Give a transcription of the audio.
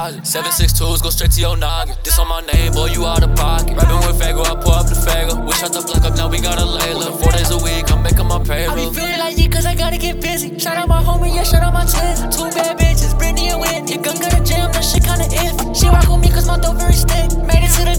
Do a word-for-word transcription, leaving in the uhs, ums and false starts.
closet. seven six twos go straight to your noggin. This on my name, boy, you out of pocket. Rapping with Fago, I pour up the Fago. We shut the block up, now we got a Layla. Four days a week, I'm making my payroll. I be feeling like it cause I gotta get busy. Shout out my homie, yeah, shout out my twins. Two bad bitches, Brittany and Whitney. Your gun got a jam, that shit kinda iffy. She rock with me cause my dope very stick. Made it to the